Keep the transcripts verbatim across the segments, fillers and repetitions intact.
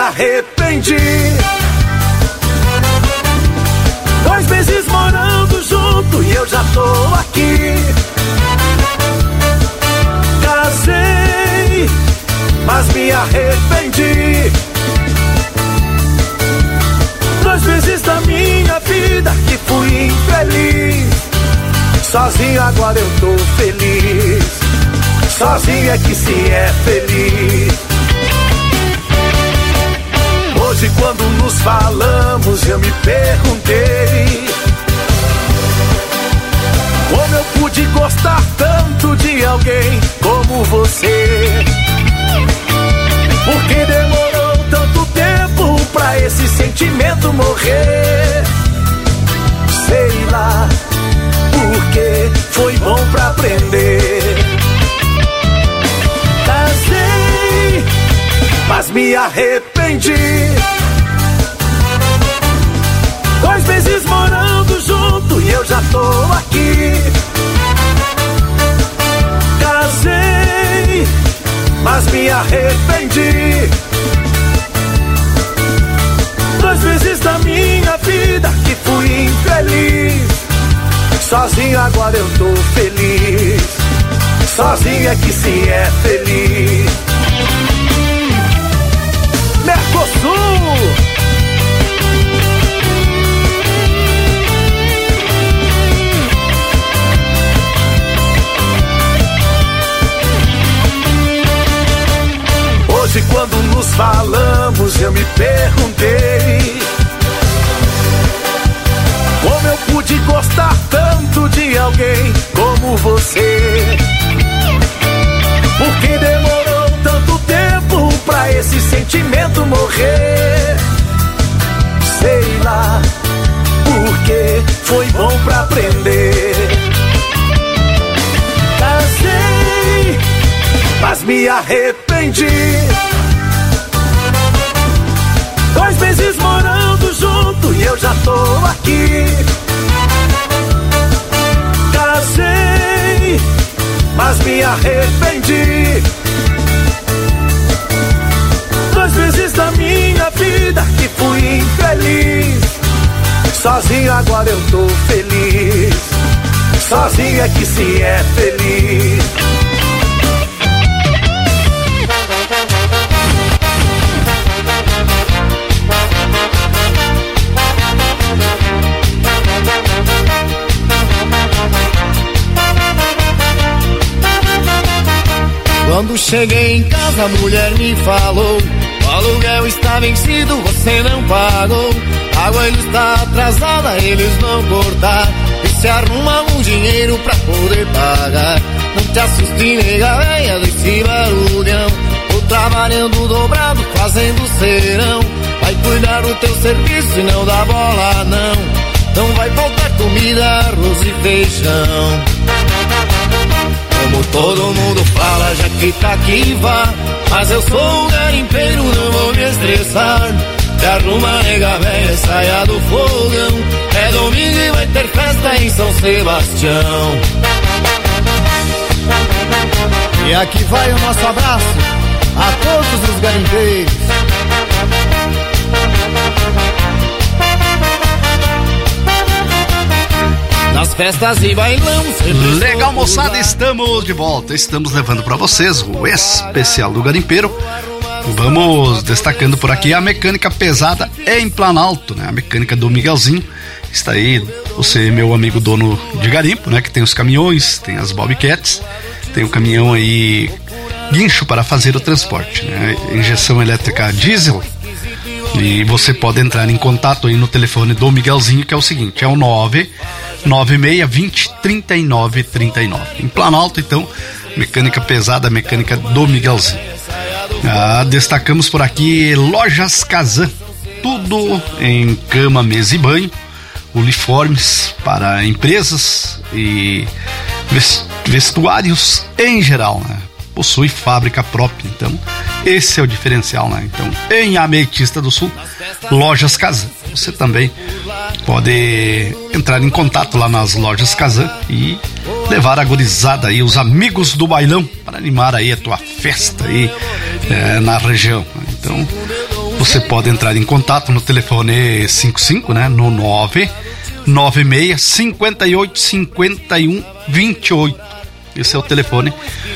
arrependi. Dois meses morando junto e eu já tô aqui. Casei, mas me arrependi. Dois meses da minha vida que fui infeliz. Sozinho agora eu tô feliz. Sozinho é que se é feliz. Hoje quando nos falamos eu me perguntei como eu pude gostar tanto de alguém como você. Por que demorou tanto tempo pra esse sentimento morrer? Sei lá, porque foi bom pra aprender. Casei, mas me arrependi. Dois meses morando junto e eu já tô aqui. Casei, mas me arrependi. Dois meses da minha vida que fui infeliz. Sozinho agora eu tô feliz. Sozinho é que se é feliz. Mercosul. Hoje quando nos falamos eu me perguntei como eu pude gostar tanto de alguém como você. Por que demorou tanto tempo pra esse sentimento morrer? Sei lá, porque foi bom pra aprender. Casei, mas me arrependi. Dois meses morando junto e eu já tô aqui. Casei, mas me arrependi. Dois meses da minha vida que fui infeliz. Sozinho agora eu tô feliz. Sozinho é que se é feliz. Quando cheguei em casa a mulher me falou: o aluguel está vencido, você não pagou. A água ele está atrasada, eles vão cortar. E se arruma um dinheiro pra poder pagar. Não te assuste, nega véia desse barulhão. Tô trabalhando dobrado, fazendo serão. Vai cuidar do teu serviço e não dá bola não. Não vai faltar comida, arroz e feijão. Como todo mundo fala, já que tá aqui vá. Mas eu sou um garimpeiro, não vou me estressar. Se arruma, nega velha, saia do fogão. É domingo e vai ter festa em São Sebastião. E aqui vai o nosso abraço a todos os garimpeiros. Nas festas e bailão. Legal, moçada, estamos de volta. Estamos levando para vocês o especial do garimpeiro. Vamos destacando por aqui a mecânica pesada em Planalto, né? A mecânica do Miguelzinho. Está aí, você, meu amigo dono de garimpo, né? Que tem os caminhões, tem as bobcats, tem o caminhão aí, guincho para fazer o transporte, né? Injeção elétrica diesel. E você pode entrar em contato aí no telefone do Miguelzinho, que é o seguinte, é o nove nove seis vinte, trinta e nove trinta e nove. Em Planalto, então, mecânica pesada, mecânica do Miguelzinho. Ah, destacamos por aqui Lojas Kazan, tudo em cama, mesa e banho, uniformes para empresas e vestuários em geral, né? Possui fábrica própria, então esse é o diferencial, né? Então, em Ametista do Sul, Lojas Kazan. Você também pode entrar em contato lá nas Lojas Kazan e levar a gurizada aí, os amigos do bailão, para animar aí a tua festa aí é, na região. Então, você pode entrar em contato no telefone cinquenta e cinco, né? No nove nove seis, cinco oito, cinco um, dois oito. Esse é o telefone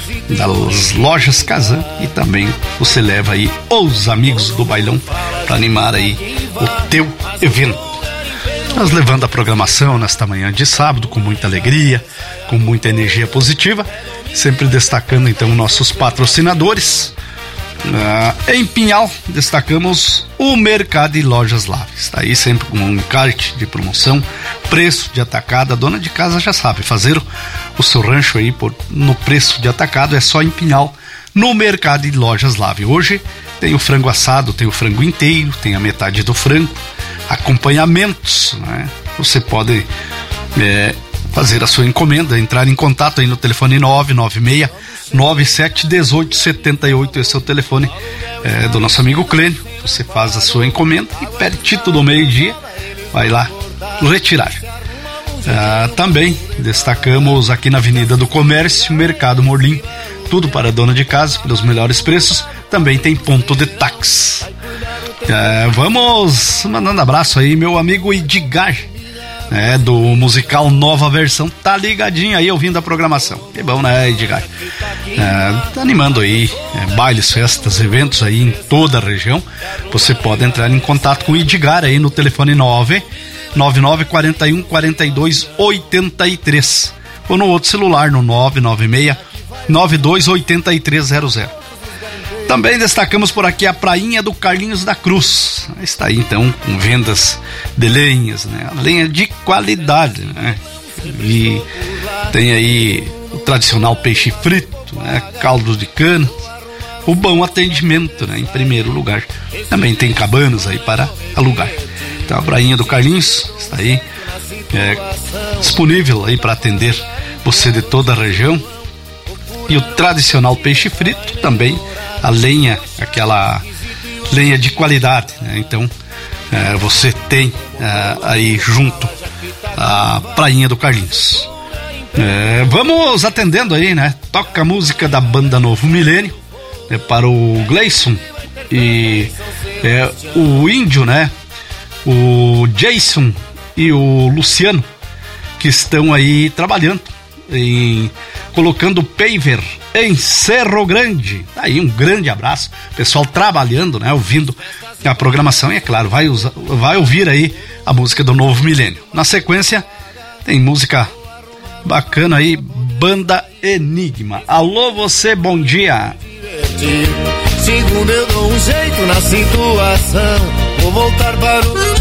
das lojas Kazan, e também você leva aí os amigos do bailão para animar aí o teu evento. Nós levando a programação nesta manhã de sábado com muita alegria, com muita energia positiva, sempre destacando então nossos patrocinadores. Ah, em Pinhal, destacamos o Mercado e Lojas Lave. Está aí sempre com um encarte de promoção, preço de atacado. A dona de casa já sabe, fazer o, o seu rancho aí por, no preço de atacado é só em Pinhal, no Mercado e Lojas Lave. Hoje tem o frango assado, tem o frango inteiro, tem a metade do frango, acompanhamentos, né? Você pode é, fazer a sua encomenda, entrar em contato aí no telefone nove nove seis, nove sete um oito sete oito. Esse é o telefone é, do nosso amigo Clênio. Você faz a sua encomenda e pertinho do meio-dia vai lá retirar. Ah, também destacamos aqui na Avenida do Comércio, Mercado Morlim, tudo para a dona de casa, pelos melhores preços. Também tem ponto de táxi. Ah, vamos mandando abraço aí, meu amigo Edgar, É, do musical Nova Versão, tá ligadinho aí ouvindo a programação. Que bom, né, Edgar? É, tá animando aí é, bailes, festas, eventos aí em toda a região. Você pode entrar em contato com o Edgar aí no telefone nove nove nove, quatro um, quatro dois, oito três ou no outro celular no nove nove seis, nove dois oito três zero zero. Também destacamos por aqui a Prainha do Carlinhos da Cruz. Está aí então com vendas de lenhas, né? Lenha de qualidade, né? E tem aí o tradicional peixe frito, né? Caldo de cana, o bom atendimento, né? Em primeiro lugar. Também tem cabanas aí para alugar. Então a Prainha do Carlinhos está aí é, disponível aí para atender você de toda a região. E o tradicional peixe frito também, a lenha, aquela lenha de qualidade, né? Então é, você tem é, aí junto a Prainha do Carlinhos. É, vamos atendendo aí, né? Toca a música da banda Novo Milênio, né? Para o Gleison e é, o Índio, né? O Jason e o Luciano, que estão aí trabalhando em colocando paver em Cerro Grande. Aí um grande abraço, pessoal trabalhando, né, ouvindo a programação, e é claro, vai, usar, vai ouvir aí a música do Novo Milênio. Na sequência tem música bacana aí, Banda Enigma. Alô você, bom dia. Segundo eu dou um jeito na situação, vou voltar para o...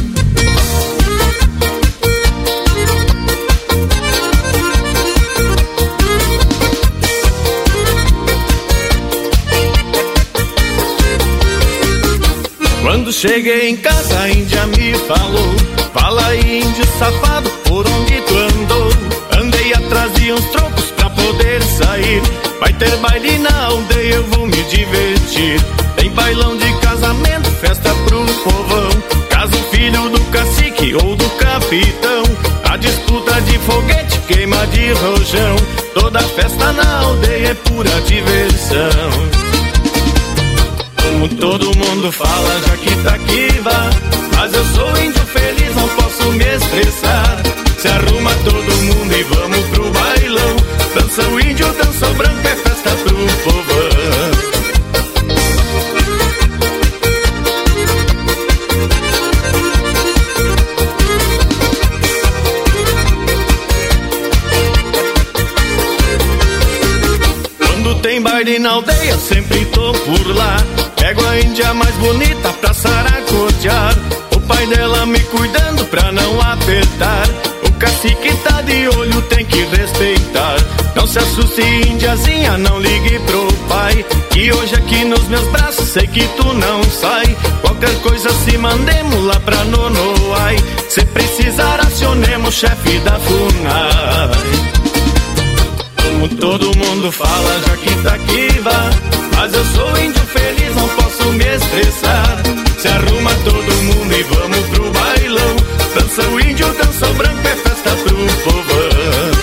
Quando cheguei em casa, a Índia me falou: fala aí, índio safado, por onde tu andou? Andei atrás de uns trocos pra poder sair. Vai ter baile na aldeia, eu vou me divertir. Tem bailão de casamento, festa pro povão. Caso filho do cacique ou do capitão. A disputa de foguete, queima de rojão. Toda festa na aldeia é pura diversão. Como todo mundo fala, já que tá Taquiva, mas eu sou índio feliz, não posso me estressar. Se arruma todo mundo e vamos pro bailão. Dança o índio, dança o branco, é festa pro povão. Quando tem baile na aldeia, sempre tô por lá. Pego a índia mais bonita pra saracotear. O pai dela me cuidando pra não apertar. O cacique tá de olho, tem que respeitar. Não se assuste, índiazinha, não ligue pro pai. Que hoje aqui nos meus braços sei que tu não sai. Qualquer coisa se mandemos lá pra Nonoai. Se precisar acionemos chefe da FUNAI. Como todo mundo fala, já que tá Taquiva, mas eu sou índio feliz, não posso me estressar. Se arruma todo mundo e vamos pro bailão. Dança o índio, dança o branco, é festa pro povão.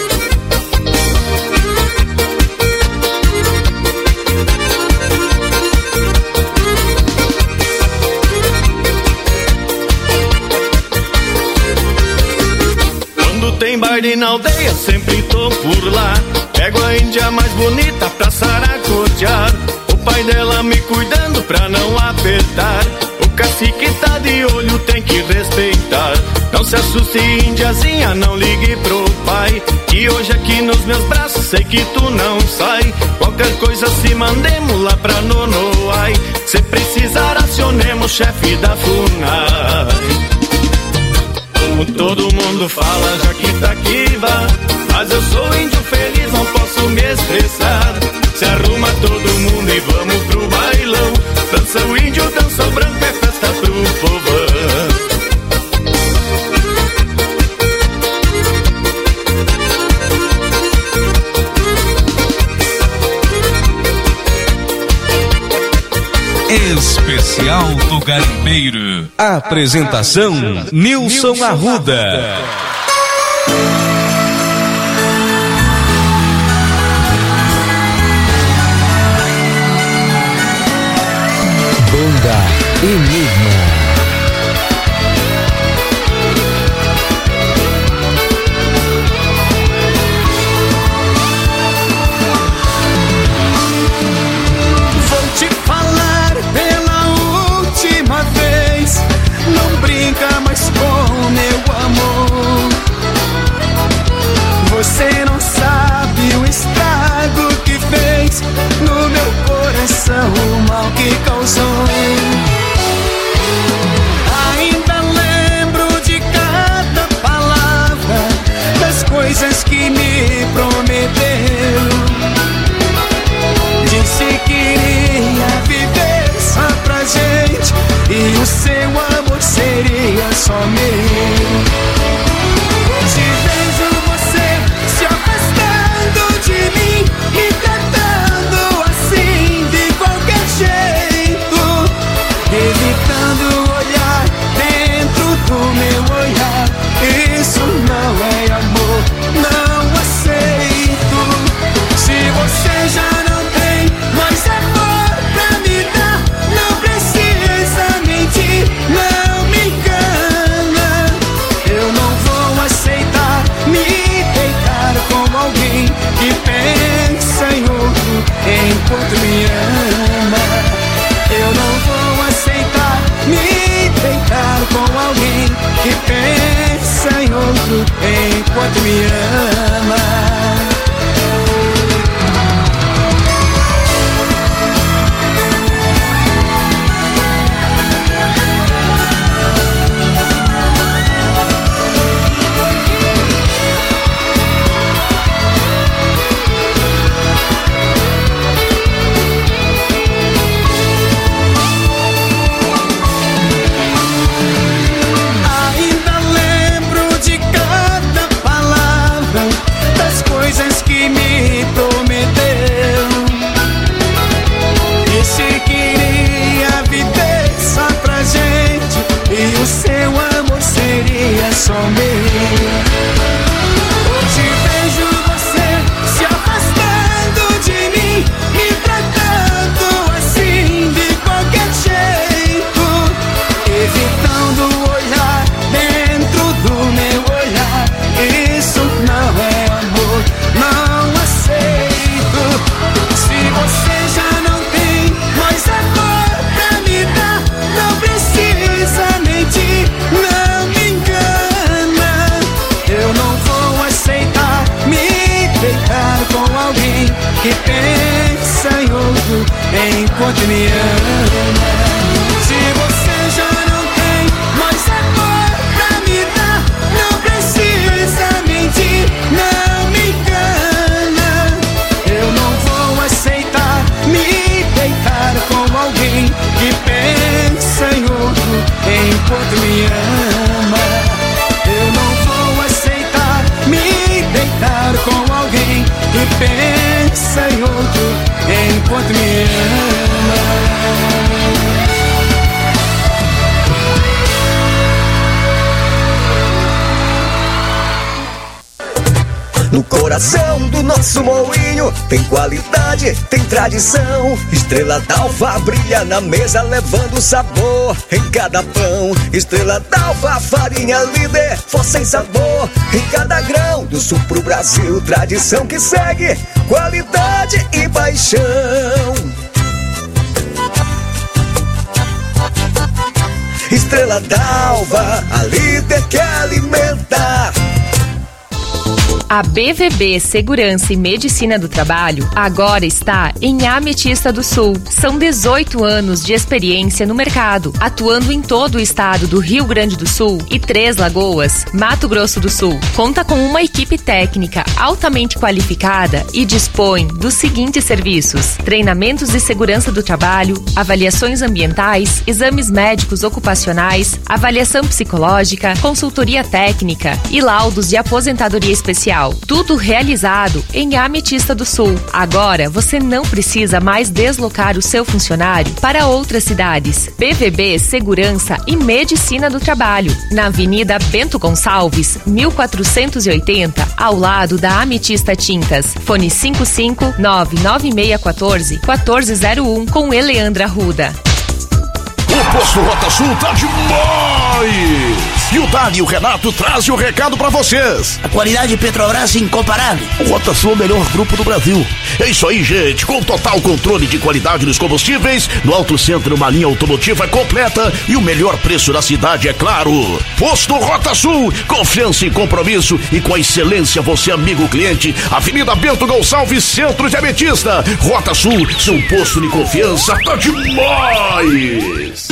baile na aldeia, sempre tô por lá. Pego a índia mais bonita pra saracotear. O pai dela me cuidando pra não apertar. O cacique tá de olho, tem que respeitar. Não se assuste, índiazinha, não ligue pro pai, que hoje aqui nos meus braços sei que tu não sai. Qualquer coisa se mandemos lá pra Nonoai. Se precisar acionemos chefe da FUNAI. Como todo mundo fala, já que tá aquiva, mas eu sou índio feliz, não posso me estressar. Se arruma todo mundo e vamos pro bailão. Dança o índio, dança o branco, é festa pro povão. Especial do Garimpeiro. Apresentação Nilson Arruda. Banda Enigma. Não brinca mais com meu amor. Você não sabe o estrago que fez no meu coração, o mal que causou. Ainda lembro de cada palavra, das coisas que me prometeu. Disse que iria viver só pra gente, e o seu amor seria só meu. Hoje vejo você se afastando de mim e tratando assim de qualquer jeito. coração do nosso moinho. Tem qualidade, tem tradição. Estrela d'Alva brilha na mesa, levando sabor em cada pão. Estrela d'Alva, farinha líder, força em sabor em cada grão. Do sul pro Brasil, tradição que segue, qualidade e paixão. Estrela d'Alva, a líder que alimenta. A B V B Segurança e Medicina do Trabalho agora está em Ametista do Sul. São dezoito anos de experiência no mercado, atuando em todo o estado do Rio Grande do Sul e Três Lagoas, Mato Grosso do Sul. Conta com uma equipe técnica altamente qualificada e dispõe dos seguintes serviços: treinamentos de segurança do trabalho, avaliações ambientais, exames médicos ocupacionais, avaliação psicológica, consultoria técnica e laudos de aposentadoria especial. Tudo realizado em Ametista do Sul. Agora você não precisa mais deslocar o seu funcionário para outras cidades. B V B Segurança e Medicina do Trabalho, na Avenida Bento Gonçalves, mil quatrocentos e oitenta, ao lado da Ametista Tintas. Fone cinco cinco nove nove seis um quatro quatro zero um com Eleandra Arruda. O Posto Rota Sul tá demais! E o Dani e o Renato trazem o recado pra vocês. A qualidade de Petrobras é incomparável. O Rota Sul é o melhor grupo do Brasil. É isso aí, gente. Com total controle de qualidade dos combustíveis, no Auto Centro uma linha automotiva completa e o melhor preço da cidade, é claro. Posto Rota Sul, confiança e compromisso, e com a excelência você, amigo cliente. Avenida Bento Gonçalves, Centro de Ametista. Rota Sul, seu posto de confiança tá demais!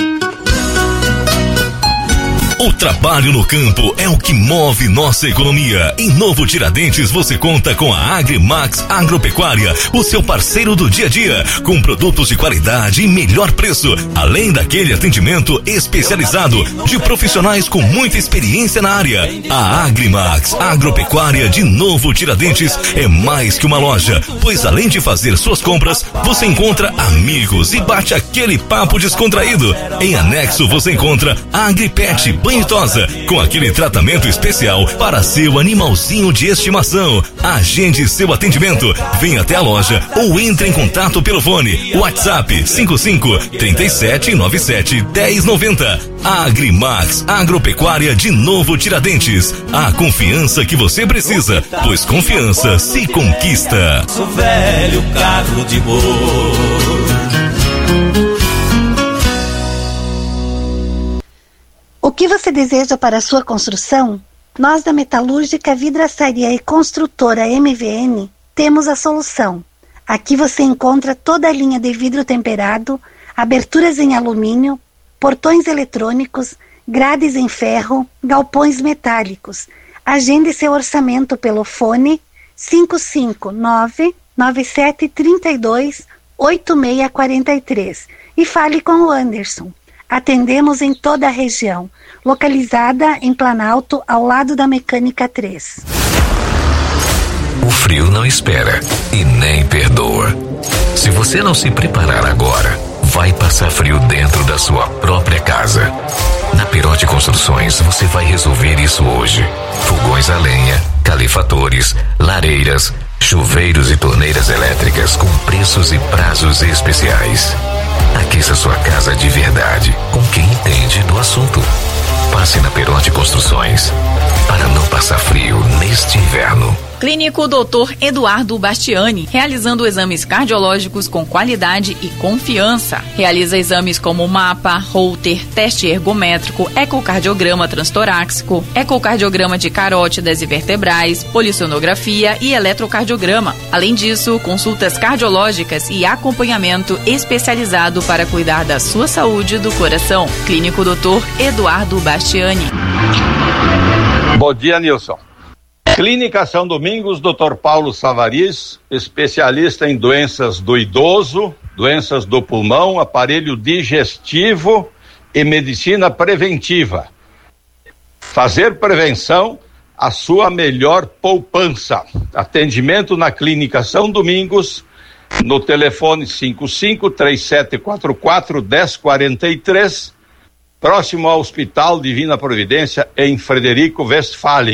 O trabalho no campo é o que move nossa economia. Em Novo Tiradentes você conta com a Agrimax Agropecuária, o seu parceiro do dia a dia, com produtos de qualidade e melhor preço, além daquele atendimento especializado de profissionais com muita experiência na área. A Agrimax Agropecuária de Novo Tiradentes é mais que uma loja, pois além de fazer suas compras, você encontra amigos e bate aquele papo descontraído. Em anexo você encontra a Agripet Banho Tosa, com aquele tratamento especial para seu animalzinho de estimação. Agende seu atendimento, venha até a loja ou entre em contato pelo fone WhatsApp cinco cinco, três sete nove sete, um zero nove zero. Agrimax Agropecuária de Novo Tiradentes, a confiança que você precisa, pois confiança se conquista. Sou velho carro de boi. O que você deseja para a sua construção? Nós da Metalúrgica, Vidraçaria e Construtora M V N temos a solução. Aqui você encontra toda a linha de vidro temperado, aberturas em alumínio, portões eletrônicos, grades em ferro, galpões metálicos. Agende seu orçamento pelo fone cinco cinco nove, nove sete três dois, oito seis quatro três e fale com o Anderson. Atendemos em toda a região, localizada em Planalto, ao lado da Mecânica três. O frio não espera e nem perdoa. Se você não se preparar agora, vai passar frio dentro da sua própria casa. Na Perotti Construções, você vai resolver isso hoje. Fogões a lenha, calefatores, lareiras, chuveiros e torneiras elétricas com preços e prazos especiais. Aqueça sua casa de verdade, com quem entende do assunto. Passe na Perotti Construções, para não passar frio neste inverno. Clínico doutor Eduardo Bastiani, realizando exames cardiológicos com qualidade e confiança. Realiza exames como mapa, Holter, teste ergométrico, ecocardiograma transtorácico, ecocardiograma de carótidas e vertebrais, polissonografia e eletrocardiograma. Além disso, consultas cardiológicas e acompanhamento especializado para cuidar da sua saúde do coração. Clínico doutor Eduardo Bastiani. Bom dia, Nilson. Clínica São Domingos, doutor Paulo Savariz, especialista em doenças do idoso, doenças do pulmão, aparelho digestivo e medicina preventiva. Fazer prevenção, a sua melhor poupança. Atendimento na Clínica São Domingos, no telefone cinco cinco, três sete quatro quatro, um zero quatro três, próximo ao Hospital Divina Providência, em Frederico Westphalen.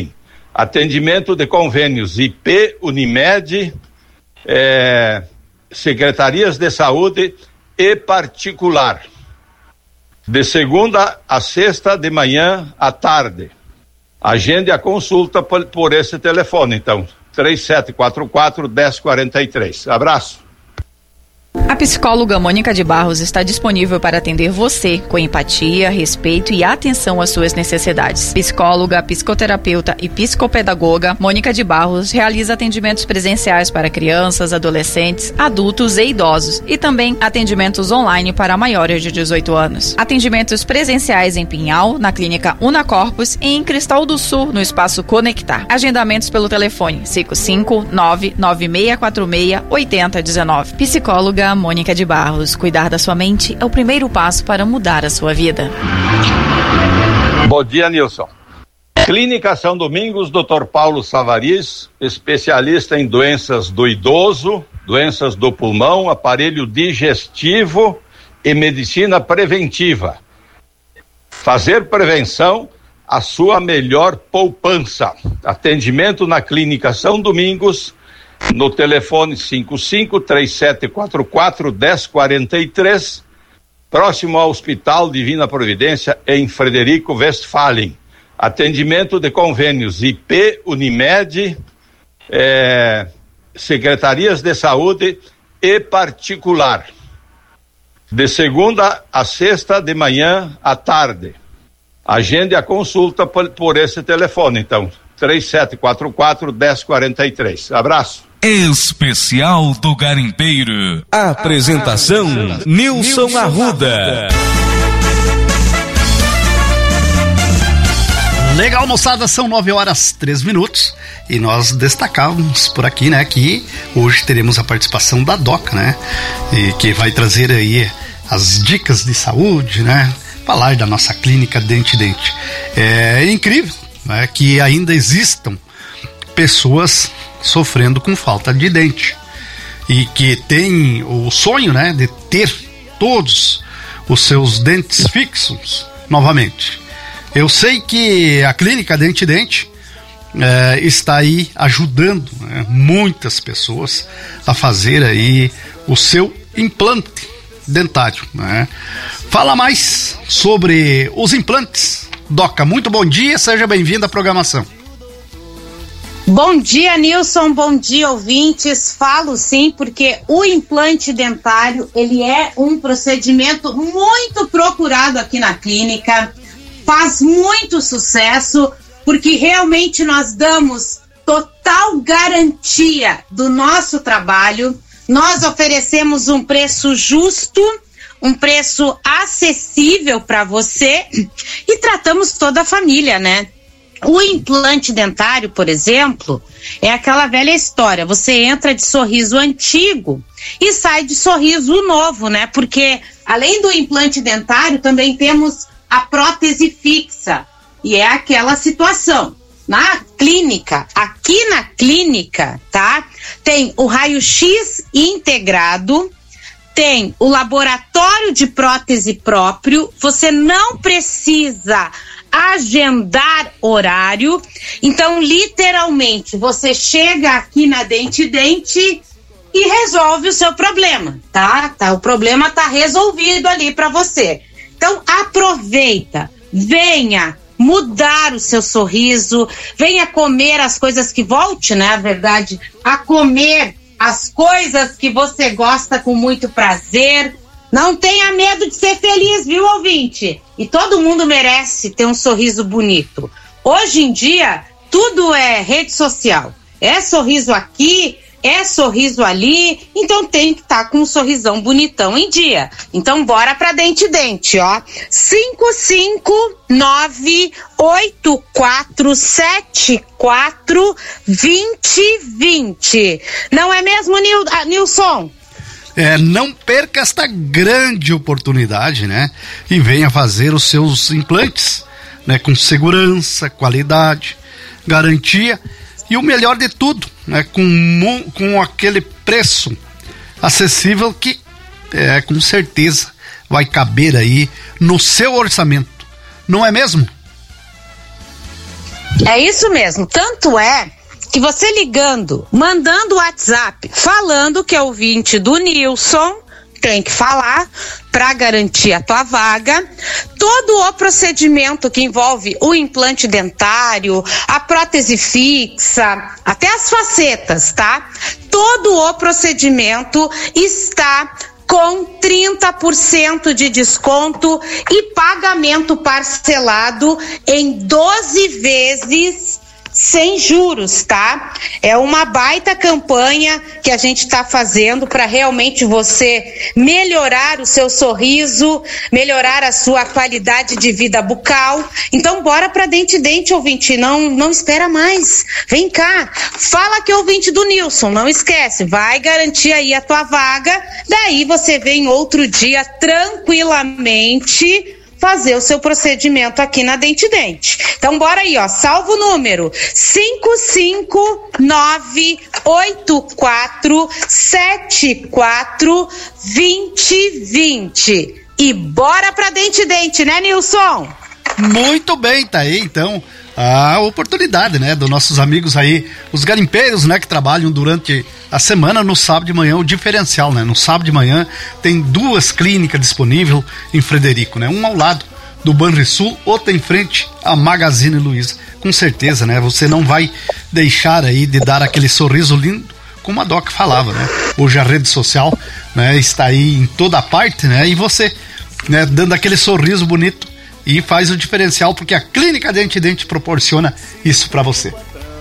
atendimento de convênios I P, Unimed, é, secretarias de saúde e particular. De segunda a sexta, de manhã à tarde. Agende a consulta por, por esse telefone, então, três sete quatro quatro, um zero quatro três. Abraço. A psicóloga Mônica de Barros está disponível para atender você com empatia, respeito e atenção às suas necessidades. Psicóloga, psicoterapeuta e psicopedagoga, Mônica de Barros realiza atendimentos presenciais para crianças, adolescentes, adultos e idosos e também atendimentos online para maiores de dezoito anos. Atendimentos presenciais em Pinhal, na clínica Unacorpus e em Cristal do Sul, no espaço Conectar. Agendamentos pelo telefone cinco cinco nove nove seis quatro seis oito zero um nove. Psicóloga Mônica de Barros. Cuidar da sua mente é o primeiro passo para mudar a sua vida. Bom dia, Nilson. Clínica São Domingos, doutor Paulo Savariz, especialista em doenças do idoso, doenças do pulmão, aparelho digestivo e medicina preventiva. Fazer prevenção, a sua melhor poupança. Atendimento na Clínica São Domingos, no telefone cinco cinco três sete quatro quatro um zero quatro três, próximo ao Hospital Divina Providência, em Frederico Westphalen. Atendimento de convênios I P, Unimed, é, secretarias de saúde e particular. De segunda a sexta, de manhã à tarde. Agende a consulta por, por esse telefone, então, três sete quatro quatro um zero quatro três. Abraço. Especial do Garimpeiro. Apresentação, Apresentação Nilson, Nilson Arruda. Legal, moçada, são nove horas três minutos e nós destacávamos por aqui, né, que hoje teremos a participação da Doca, né, e que vai trazer aí as dicas de saúde, né, falar da nossa clínica Dente Dente. É incrível, né, que ainda existam pessoas sofrendo com falta de dente e que tem o sonho, né, de ter todos os seus dentes fixos novamente. Eu sei que a clínica Dente Dente é, está aí ajudando, né, muitas pessoas a fazer aí o seu implante dentário, né? Fala mais sobre os implantes, Doca. Muito bom dia, seja bem-vindo à programação. Bom dia, Nilson, bom dia, ouvintes. Falo sim, porque o implante dentário, ele é um procedimento muito procurado aqui na clínica, faz muito sucesso, porque realmente nós damos total garantia do nosso trabalho, nós oferecemos um preço justo, um preço acessível para você e tratamos toda a família, né? O implante dentário, por exemplo, é aquela velha história. Você entra de sorriso antigo e sai de sorriso novo, né? Porque além do implante dentário, também temos a prótese fixa. E é aquela situação. Na clínica, aqui na clínica, tá? Tem o raio-x integrado, tem o laboratório de prótese próprio. Você não precisa agendar horário, então literalmente você chega aqui na Dente Dente e resolve o seu problema, tá? tá o problema tá resolvido ali para você. Então aproveita, venha mudar o seu sorriso, venha comer as coisas que volte, né? Na verdade, a comer as coisas que você gosta com muito prazer. Não tenha medo de ser feliz, viu, ouvinte? E todo mundo merece ter um sorriso bonito. Hoje em dia, tudo é rede social. É sorriso aqui, é sorriso ali, então tem que estar tá com um sorrisão bonitão em dia. Então bora pra Dente Dente, ó. cinco cinco nove oito quatro sete quatro dois zero dois zero. Não é mesmo, Nil, ah, Nilson? É, não perca esta grande oportunidade, né? E venha fazer os seus implantes, né? Com segurança, qualidade, garantia e o melhor de tudo, né? Com, com aquele preço acessível que, é, com certeza, vai caber aí no seu orçamento. Não é mesmo? É isso mesmo. Tanto é que você ligando, mandando o WhatsApp, falando que é ouvinte do Nilson, tem que falar para garantir a tua vaga. Todo o procedimento que envolve o implante dentário, a prótese fixa, até as facetas, tá? Todo o procedimento está com trinta por cento de desconto e pagamento parcelado em doze vezes sem juros, tá? É uma baita campanha que a gente está fazendo para realmente você melhorar o seu sorriso, melhorar a sua qualidade de vida bucal. Então bora para Dente Dente, ouvinte, não, não espera mais. Vem cá, fala que é ouvinte do Nilson, não esquece, vai garantir aí a tua vaga, daí você vem outro dia tranquilamente fazer o seu procedimento aqui na Dente Dente. Então bora aí, ó, salva o número cinco cinco nove oito quatro sete quatro dois zero dois zero e bora pra Dente Dente, né, Nilson? Muito bem, tá aí então a oportunidade, né, dos nossos amigos aí, os garimpeiros, né, que trabalham durante a semana no sábado de manhã, o diferencial, né, no sábado de manhã tem duas clínicas disponíveis em Frederico, né, um ao lado do Banrisul, outra em frente à Magazine Luiza. Com certeza, né, você não vai deixar aí de dar aquele sorriso lindo, como a Doc falava, né, hoje a rede social, né, está aí em toda parte, né, e você, né, dando aquele sorriso bonito e faz o diferencial, porque a Clínica Dente Dente proporciona isso pra você.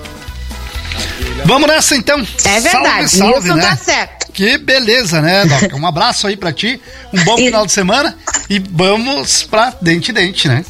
Vamos nessa então. É verdade, salve, salve, isso né? tá certo. Que beleza, né, Doc? Um abraço aí pra ti, um bom final de semana e vamos pra Dente Dente, né?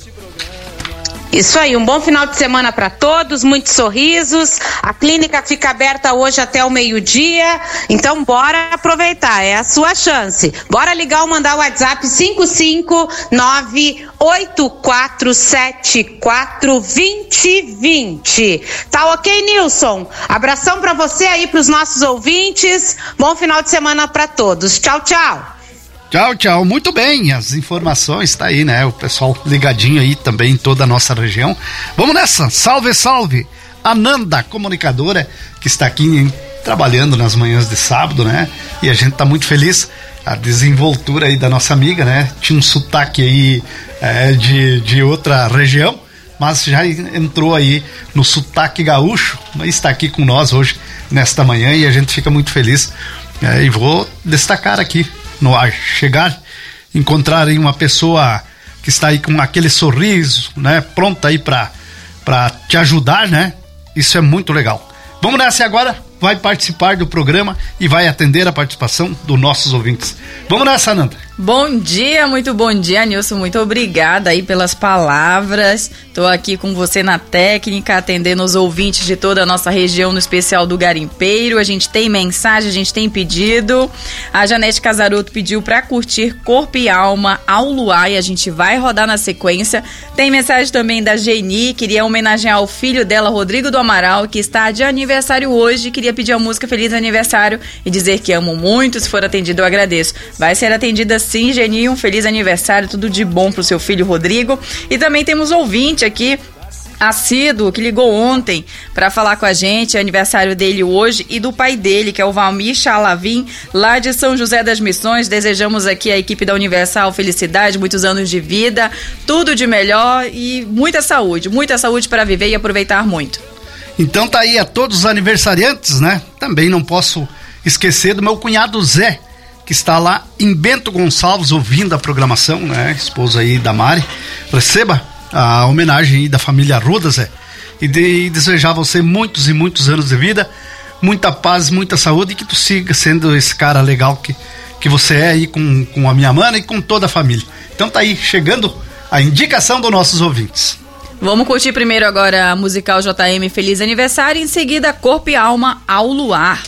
Isso aí, um bom final de semana para todos, muitos sorrisos. A clínica fica aberta hoje até o meio-dia, então bora aproveitar, é a sua chance. Bora ligar ou mandar o WhatsApp cinco cinco nove oito quatro sete quatro dois zero dois zero. Tá ok, Nilson? Abração para você aí, pros nossos ouvintes. Bom final de semana para todos. Tchau, tchau. Tchau, tchau. Muito bem, as informações tá aí, né? O pessoal ligadinho aí também em toda a nossa região. Vamos nessa, salve, salve. A Nanda, comunicadora, que está aqui hein, trabalhando nas manhãs de sábado, né? E a gente tá muito feliz. A desenvoltura aí da nossa amiga, né? Tinha um sotaque aí é, de, de outra região, mas já entrou aí no sotaque gaúcho, mas está aqui com nós hoje, nesta manhã, e a gente fica muito feliz. É, e vou destacar aqui no ar, chegar, encontrar aí uma pessoa que está aí com aquele sorriso, né, pronta aí pra, pra te ajudar, né, isso é muito legal. Vamos nessa agora, vai participar do programa e vai atender a participação dos nossos ouvintes. Vamos nessa, Nanda. Bom dia, muito bom dia, Nilson, muito obrigada aí pelas palavras. Tô aqui com você na técnica, atendendo os ouvintes de toda a nossa região, no especial do Garimpeiro. A gente tem mensagem, a gente tem pedido. A Janete Casaroto pediu pra curtir Corpo e Alma ao Luar e a gente vai rodar na sequência. Tem mensagem também da Geni, queria homenagear o filho dela, Rodrigo do Amaral, que está de aniversário hoje. Queria pedir a música Feliz Aniversário e dizer que amo muito. Se for atendido, eu agradeço. Vai ser atendida sim, Geni, um feliz aniversário, tudo de bom pro seu filho Rodrigo. E também temos ouvinte aqui, assíduo, que ligou ontem para falar com a gente, é aniversário dele hoje e do pai dele, que é o Valmir Chalavim, lá de São José das Missões. Desejamos aqui à equipe da Universal felicidade, muitos anos de vida, tudo de melhor e muita saúde, muita saúde para viver e aproveitar muito. Então tá aí a todos os aniversariantes, né? Também não posso esquecer do meu cunhado Zé, que está lá em Bento Gonçalves ouvindo a programação, né? Esposa aí da Mari. Receba a homenagem aí da família Arruda, Zé, e de desejar a você muitos e muitos anos de vida, muita paz, muita saúde e que tu siga sendo esse cara legal que, que você é aí com, com a minha mana e com toda a família. Então tá aí, chegando a indicação dos nossos ouvintes. Vamos curtir primeiro agora a musical J M Feliz Aniversário, em seguida Corpo e Alma ao Luar.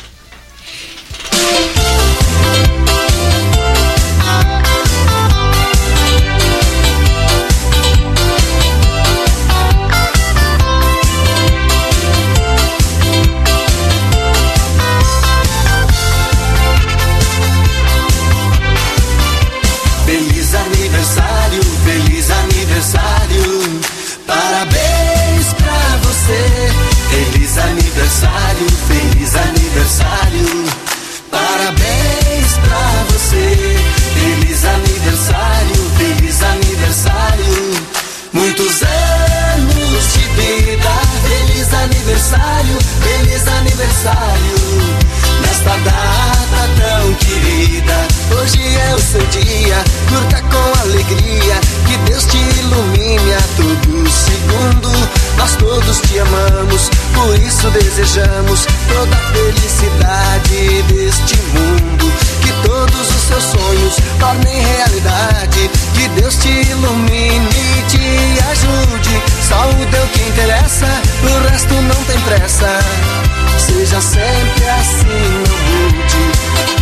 Feliz aniversário, feliz aniversário, parabéns pra ilumine e te ajude. Saúde é o que interessa, o resto não tem pressa. Seja sempre assim, não mude.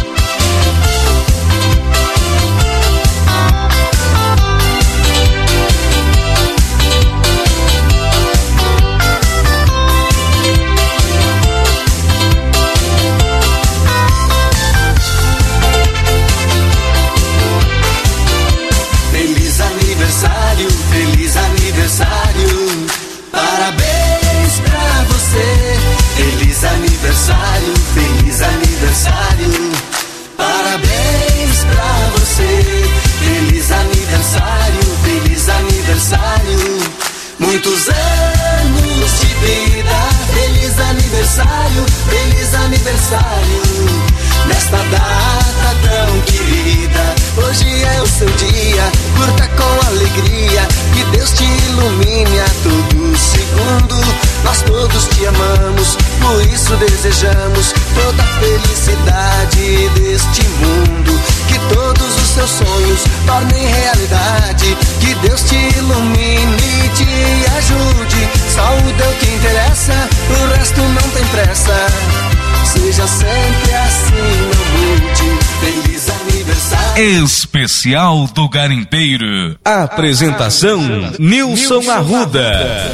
Feliz aniversário, feliz aniversário, parabéns pra você. Feliz aniversário, feliz aniversário, parabéns pra você. Feliz aniversário, feliz aniversário, muitos anos de vida. Feliz aniversário, feliz aniversário, nesta data tão querida. Hoje é o seu dia, curta com alegria, que Deus te ilumine a todo segundo. Nós todos te amamos, por isso desejamos toda a felicidade deste mundo. Que todos os seus sonhos tornem realidade, que Deus te ilumine e te ajude. Saúde é o que interessa, o resto não tem pressa. Seja sempre assim, não mude. Feliz aniversário. Especial do Garimpeiro. Apresentação Nilson Arruda.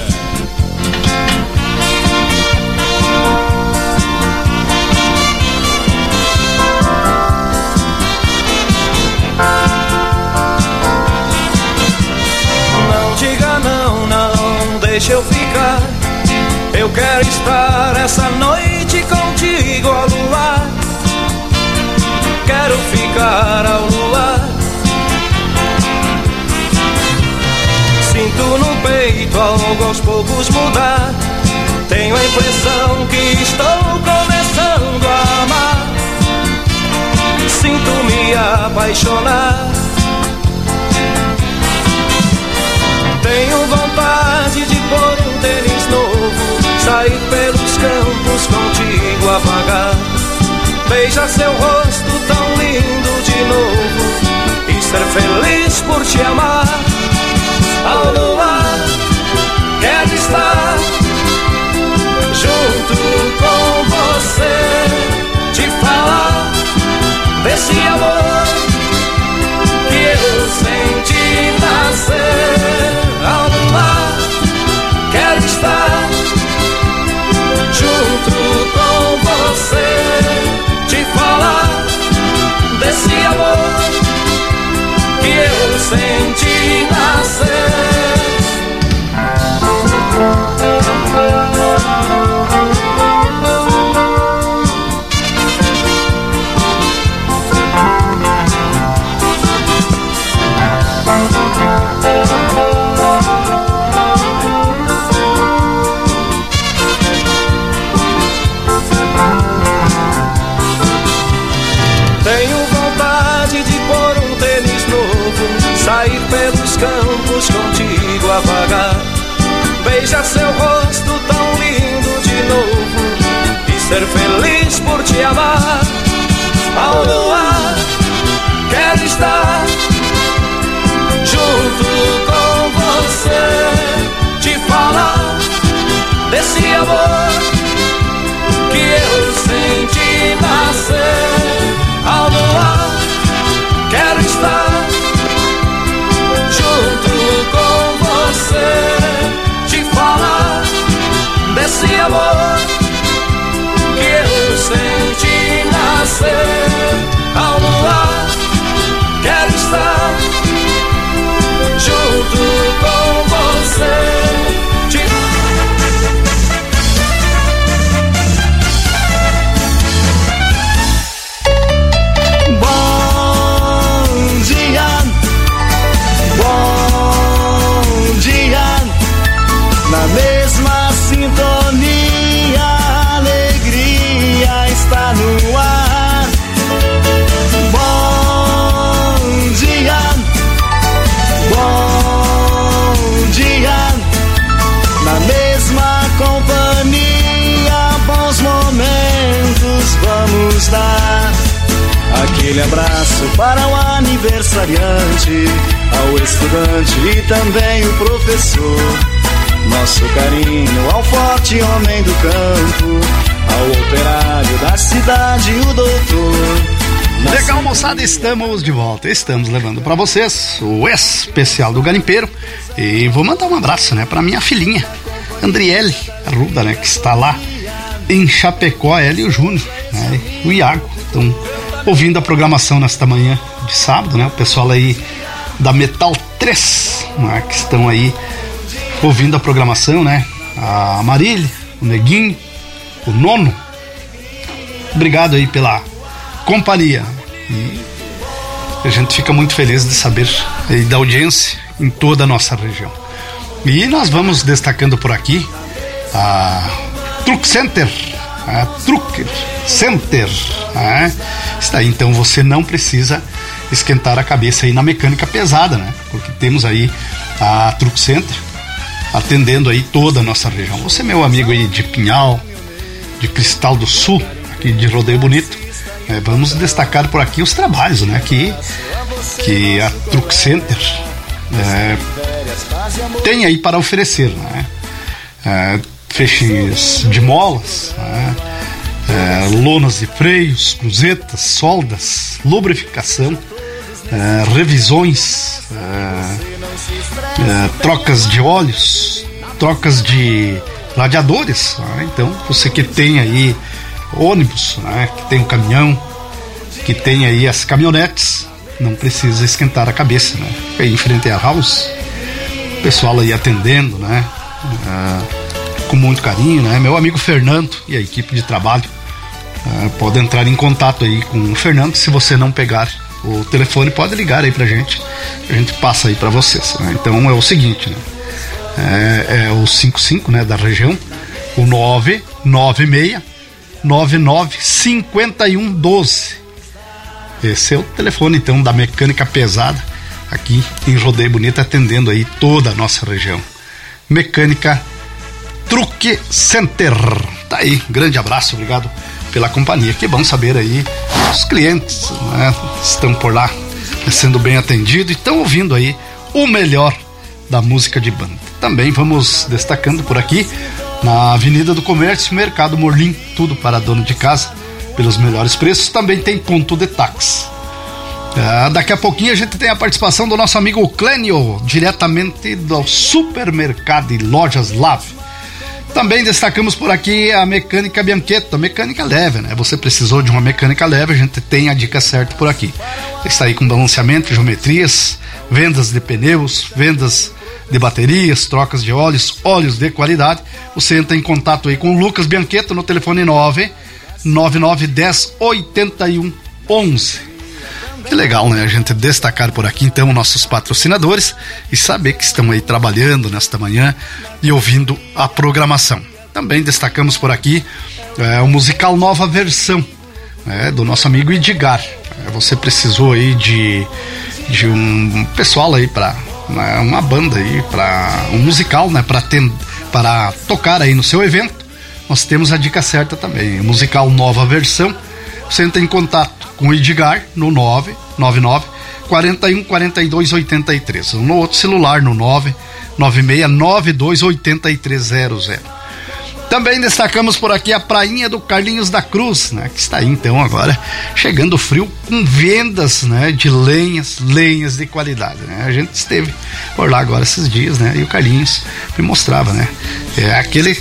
Não diga não, não deixa eu ficar. Eu quero estar essa noite contigo ao luar. Quero ficar ao luar. Sinto no peito algo aos poucos mudar. Tenho a impressão que estou começando a amar. Sinto me apaixonar. Tenho vontade de pôr um tênis novo, sair pelos campos contigo a vagar. Beija seu rosto tão lindo de novo e ser feliz por te amar. Ao luar, quero estar junto com você, te falar desse amor que eu senti nascer. Ao luar, quero estar junto com você, te falar desse amor que eu senti nascer. Sair pelos campos contigo a vagar. Beija seu rosto tão lindo de novo e ser feliz por te amar. Ao luar, quero estar junto com você, te falar desse amor que eu senti nascer. Ao luar, quero estar junto com você, te falar desse amor que eu senti nascer. Ao luar, quero estar junto com você, te... Bom dia, bom dia, na mesma sintonia, a alegria está no ar. Bom dia, bom dia, na mesma companhia, bons momentos vamos dar. Aquele abraço para o aniversário aniversariante, ao estudante e também o professor. Nosso carinho ao forte homem do campo, ao operário da cidade, o doutor. Legal, moçada, estamos de volta. Estamos levando pra vocês o especial do Garimpeiro. E vou mandar um abraço, né, pra minha filhinha Andriele Arruda, né, que está lá em Chapecó, ela e o Júnior, né, o Iago, estão ouvindo a programação nesta manhã de sábado, né, o pessoal aí da Metal três, né, que estão aí ouvindo a programação, né, a Marília, o Neguinho, o Nono. Obrigado aí pela companhia, e a gente fica muito feliz de saber aí da audiência em toda a nossa região. E nós vamos destacando por aqui a Truck Center, a Truck Center, né? Está aí, então você não precisa esquentar a cabeça aí na mecânica pesada, né? Porque temos aí a Truck Center atendendo aí toda a nossa região. Você, meu amigo aí de Pinhal, de Cristal do Sul, aqui de Rodeio Bonito, é, vamos destacar por aqui os trabalhos, né, que, que a Truck Center é, tem aí para oferecer, né? É, feixes de molas, né? É, lonas de freios, cruzetas, soldas, lubrificação, é, revisões, é, é, trocas de óleos, trocas de radiadores, né? Então você que tem aí ônibus, né, que tem um caminhão, que tem aí as caminhonetes, não precisa esquentar a cabeça, né? Aí em frente à house, o pessoal aí atendendo, né, uh, com muito carinho, né? Meu amigo Fernando e a equipe de trabalho uh, pode entrar em contato aí com o Fernando. Se você não pegar o telefone, pode ligar aí pra gente, a gente passa aí pra vocês, né? Então é o seguinte, né, é, é o cinquenta e cinco, né, da região, o nove nove seis nove nove cinco um um doze. Esse é o telefone então da mecânica pesada aqui em Rodeio Bonito, atendendo aí toda a nossa região. Mecânica Truck Center. Tá aí, grande abraço, obrigado pela companhia. Que bom saber aí, os clientes, né, estão por lá sendo bem atendidos e estão ouvindo aí o melhor da música de banda. Também vamos destacando por aqui na Avenida do Comércio, Mercado Morlim, tudo para dono de casa, pelos melhores preços. Também tem ponto de táxi. Ah, daqui a pouquinho a gente tem a participação do nosso amigo Clênio, diretamente do Supermercado e Lojas Lave. Também destacamos por aqui a Mecânica Bianchetta, mecânica leve, né? Você precisou de uma mecânica leve, a gente tem a dica certa por aqui. Está aí com balanceamento, geometrias, vendas de pneus, vendas de baterias, trocas de óleos, óleos de qualidade. Você entra em contato aí com o Lucas Bianchetta no telefone nove nove nove um zero oito um um um. Que legal, né? A gente destacar por aqui então nossos patrocinadores e saber que estão aí trabalhando nesta manhã e ouvindo a programação. Também destacamos por aqui é, o musical Nova Versão, né, do nosso amigo Edgar. É, você precisou aí de, de um pessoal aí para né, uma banda aí, para um musical, né, para para tocar aí no seu evento. Nós temos a dica certa também, o musical Nova Versão. Você entra em contato com o Edgar no nove nove nove quatro um quatro dois oito três, no outro celular no nove nove seis nove dois oito três zero zero. Também destacamos por aqui a Prainha do Carlinhos da Cruz, né, que está aí então agora chegando frio com vendas, né, de lenhas, lenhas de qualidade, né? A gente esteve por lá agora esses dias, né, e o Carlinhos me mostrava, né, é aquele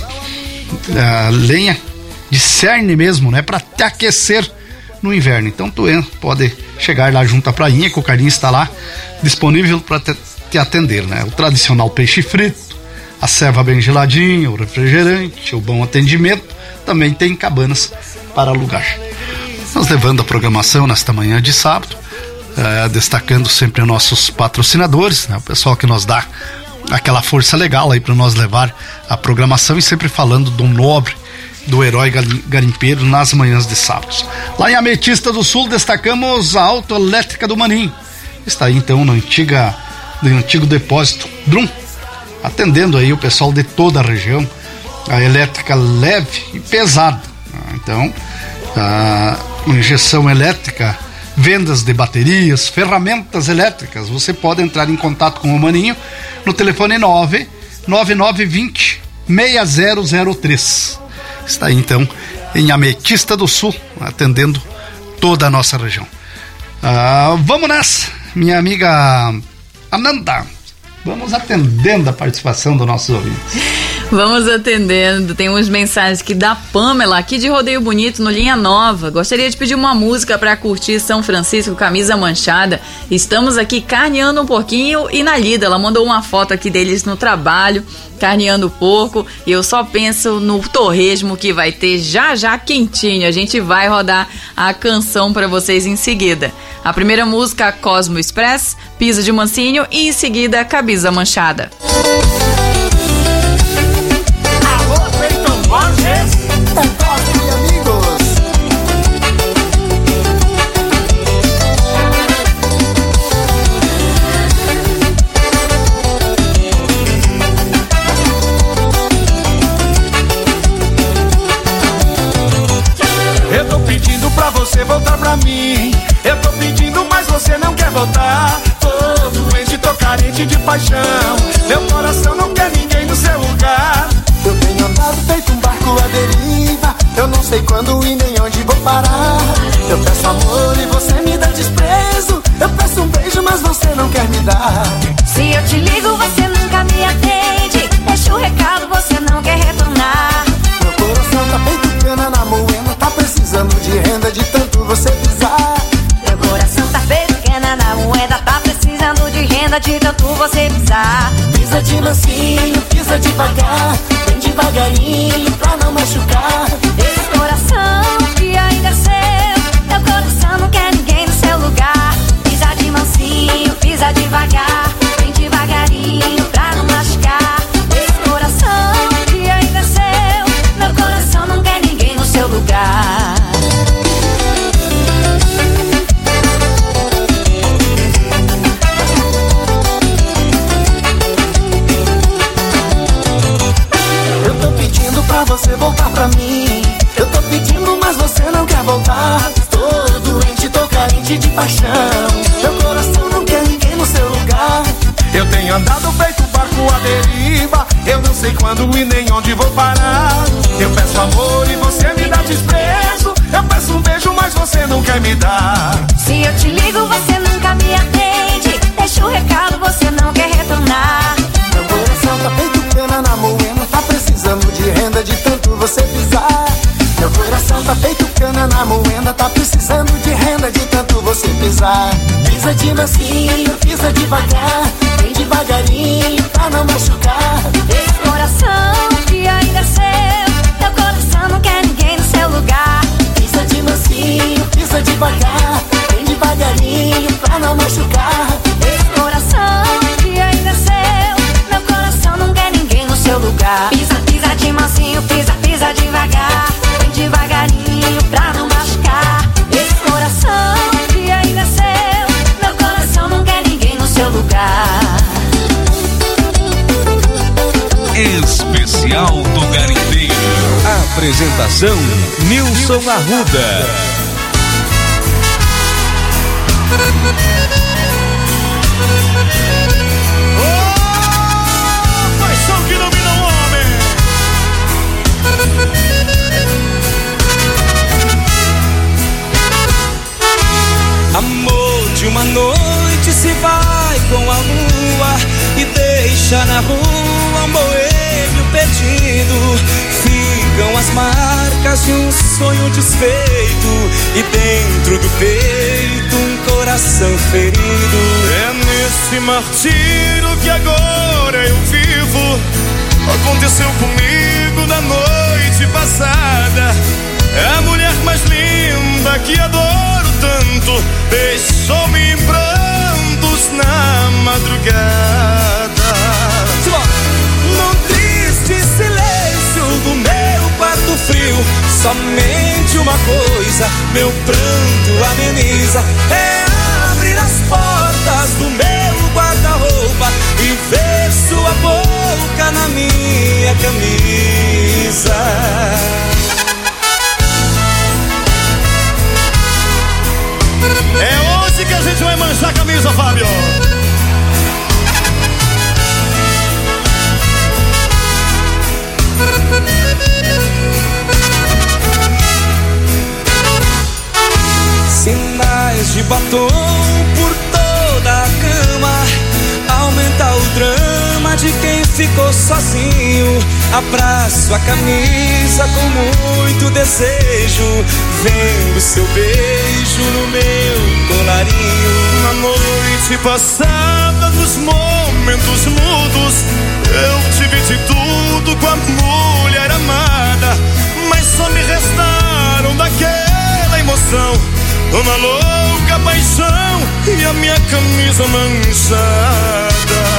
a lenha de cerne mesmo, né, para te aquecer no inverno. Então tu pode chegar lá junto à prainha, que o Carlinhos está lá disponível para te, te atender, né? O tradicional peixe frito, a ceva bem geladinha, o refrigerante, o bom atendimento. Também tem cabanas para alugar. Nós levando a programação nesta manhã de sábado, é, destacando sempre nossos patrocinadores, né? O pessoal que nos dá aquela força legal aí para nós levar a programação e sempre falando do nobre, do herói garimpeiro nas manhãs de sábados. Lá em Ametista do Sul destacamos a Autoelétrica do Maninho. Está aí então no, antiga, no antigo depósito Drum, atendendo aí o pessoal de toda a região, a elétrica leve e pesada. Então, a injeção elétrica vendas de baterias, ferramentas elétricas. Você pode entrar em contato com o Maninho no telefone nove nove nove dois zero seis zero zero três. Está aí então em Ametista do Sul, atendendo toda a nossa região. Ah, vamos nessa, minha amiga Ananda. Vamos atendendo a participação do nosso ouvinte. Vamos atendendo. Tem umas mensagens aqui da Pamela, aqui de Rodeio Bonito, no Linha Nova. Gostaria de pedir uma música para curtir São Francisco, Camisa Manchada. Estamos aqui carneando um porquinho e na lida. Ela mandou uma foto aqui deles no trabalho, carneando o porco. E eu só penso no torresmo que vai ter já já quentinho. A gente vai rodar a canção para vocês em seguida. A primeira música, Cosmo Express, Pisa de Mansinho, e em seguida, Camisa Manchada. Eu tô pedindo pra você voltar pra mim. Eu tô pedindo, mas você não quer voltar. Tô doente, tô carente de paixão. Meu coração não quer ninguém no seu lugar. Eu tenho andado feito um barco à deriva. Eu não sei quando e nem onde vou parar. Eu peço amor e você me dá desprezo. Eu peço um beijo, mas você não quer me dar. Se eu te ligo, você nunca me atende. Deixa o recado, você não quer retornar. Meu coração tá feito cana na moema. Tá precisando de renda de tanto você pisar. Meu coração tá feito cana na moeda. Tá precisando de renda de tanto você pisar. Pisa de mansinho, pisa devagar. Vem devagarinho pra não machucar. Esse coração que ainda é seu. Meu coração não quer ninguém no seu lugar. Pisa de mansinho, pisa devagar. Vem devagarinho pra não machucar. Esse coração que ainda é seu. Meu coração não quer ninguém no seu lugar. Pra você voltar pra mim. Eu tô pedindo, mas você não quer voltar. Tô doente, tô carente de paixão. Meu coração não quer ninguém no seu lugar. Eu tenho andado feito barco à deriva. Eu não sei quando e nem onde vou parar. Eu peço amor e você me dá desprezo. Eu peço um beijo, mas você não quer me dar. Se eu te ligo, você nunca me atende. Deixa o recado, você não quer retornar. Meu coração tá feito pena na moema. Tá precisando de renda de tanto você pisar. Meu coração tá feito cana na moenda. Tá precisando de renda de tanto você pisar. Pisa de mansinho, pisa devagar. Vem devagarinho pra não machucar. Esse coração que ainda é seu. Meu coração não quer ninguém no seu lugar. Pisa de mansinho, pisa devagar. Vem devagarinho pra não machucar. Esse coração que ainda é seu. Meu coração não quer ninguém no seu lugar. Pisa, pisa de mansinho, pisa, pisa devagar. Vem devagarinho pra não machucar. Esse coração que ainda é seu. Meu coração não quer ninguém no seu lugar. Especial do Garimpeiro. Apresentação Nilson Arruda. Oh, paixão que domina o homem. Amor de uma noite se vai com a lua e deixa na rua um boêmio perdido. Ficam as marcas de um sonho desfeito e dentro do peito um coração ferido. É nesse martírio que agora eu vivo. Aconteceu comigo na noite passada. É a mulher mais linda que adoro tanto. Deixou-me em prantos na madrugada. No triste silêncio do meu quarto frio, somente uma coisa meu pranto ameniza. É abrir as portas do meu guarda-roupa e ver sua boca na minha camisa. sinais de batom por toda a cama. Aumenta o drama de quem ficou sozinho. Abraço a camisa com muito desejo, vendo seu beijo no meu colarinho. Na noite passada, nos momentos mudos, eu tive de tudo com a mulher amada, mas só me restaram daquela emoção uma louca paixão e a minha camisa manchada.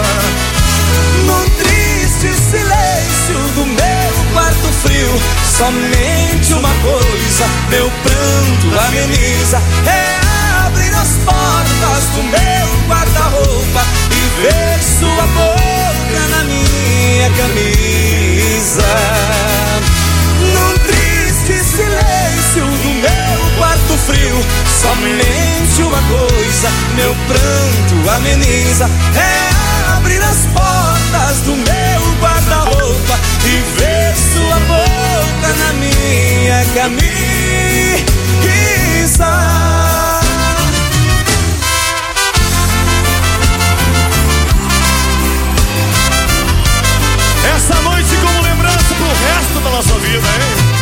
No triste silêncio do meu quarto frio, somente uma coisa meu pranto ameniza: é abrir as portas do meu guarda-roupa e ver sua boca na minha camisa. No triste silêncio do meu quarto frio, somente uma coisa meu pranto ameniza: é abrir as portas do meu guarda-roupa e ver sua boca na minha camisa. Essa noite como lembrança pro resto da nossa vida, hein?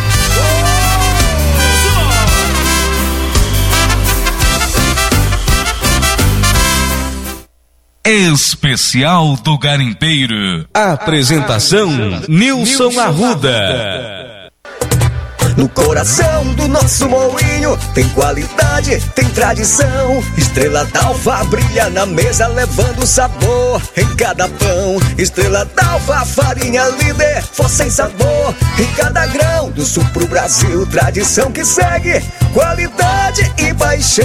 Especial do Garimpeiro. Apresentação Nilson Arruda. No coração do nosso moinho tem qualidade, tem tradição. Estrela d'Alva brilha na mesa, levando sabor em cada pão. Estrela d'Alva, farinha líder, força em sabor em cada grão. Do sul pro Brasil, tradição que segue, qualidade e paixão.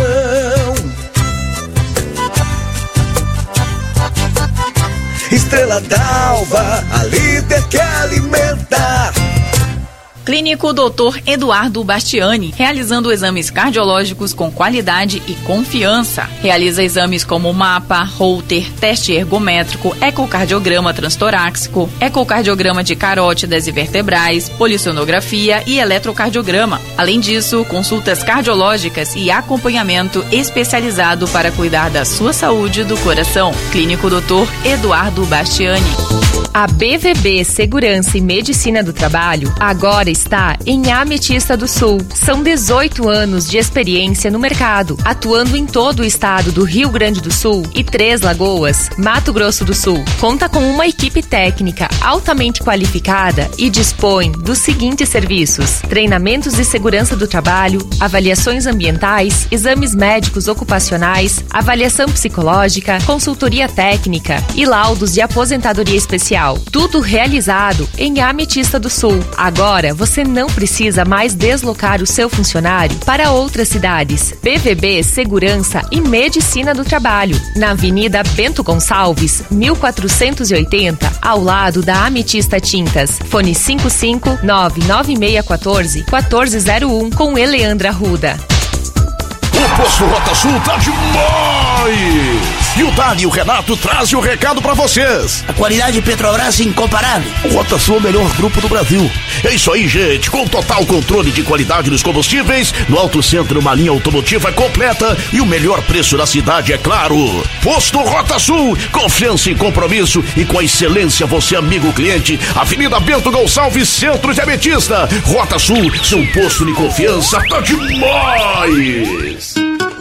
Estrela d'Alva, a líder que alimenta. Clínico doutor Eduardo Bastiani, realizando exames cardiológicos com qualidade e confiança. Realiza exames como mapa, Holter, teste ergométrico, ecocardiograma transtorácico, ecocardiograma de carótidas e vertebrais, polissonografia e eletrocardiograma. Além disso, consultas cardiológicas e acompanhamento especializado para cuidar da sua saúde do coração. Clínico doutor Eduardo Bastiani. A B V B Segurança e Medicina do Trabalho agora está em Ametista do Sul. São dezoito anos de experiência no mercado, atuando em todo o estado do Rio Grande do Sul e Três Lagoas, Mato Grosso do Sul. Conta com uma equipe técnica altamente qualificada e dispõe dos seguintes serviços: treinamentos de segurança do trabalho, avaliações ambientais, exames médicos ocupacionais, avaliação psicológica, consultoria técnica e laudos de aposentadoria especial. Tudo realizado em Ametista do Sul. Agora você não precisa mais deslocar o seu funcionário para outras cidades. B V B Segurança e Medicina do Trabalho, na Avenida Bento Gonçalves, mil quatrocentos e oitenta, ao lado da Ametista Tintas. Fone cinco cinco nove nove seis um quatro um quatro zero um com Eleandra Arruda. O Posto Rota Sul tá demais! E o Dani e o Renato trazem o recado pra vocês. A qualidade Petrobras incomparável. O Rota Sul é o melhor grupo do Brasil. É isso aí, gente. Com total controle de qualidade dos combustíveis, no Auto Centro uma linha automotiva completa e o melhor preço da cidade, é claro. Posto Rota Sul, confiança e compromisso e com a excelência você, amigo cliente. Avenida Bento Gonçalves, Centro de Ametista. Rota Sul, seu posto de confiança tá demais.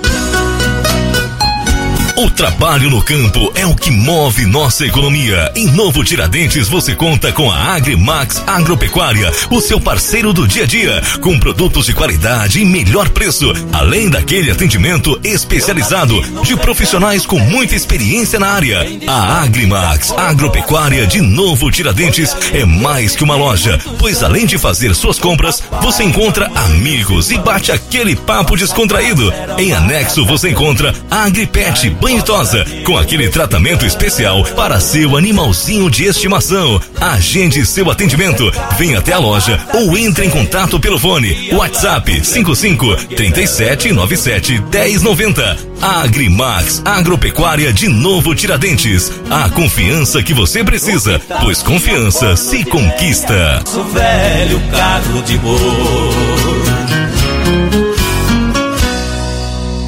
O trabalho no campo é o que move nossa economia. Em Novo Tiradentes você conta com a Agrimax Agropecuária, o seu parceiro do dia a dia, com produtos de qualidade e melhor preço, além daquele atendimento especializado de profissionais com muita experiência na área. A Agrimax Agropecuária de Novo Tiradentes é mais que uma loja, pois além de fazer suas compras, você encontra amigos e bate aquele papo descontraído. Em anexo você encontra a Agripet Banho Tosa, com aquele tratamento especial para seu animalzinho de estimação. Agende seu atendimento, venha até a loja ou entre em contato pelo fone WhatsApp cinco cinco, três sete nove sete, um zero nove zero. Agrimax Agropecuária de Novo Tiradentes, a confiança que você precisa, pois confiança se conquista. Sou velho carro de boi.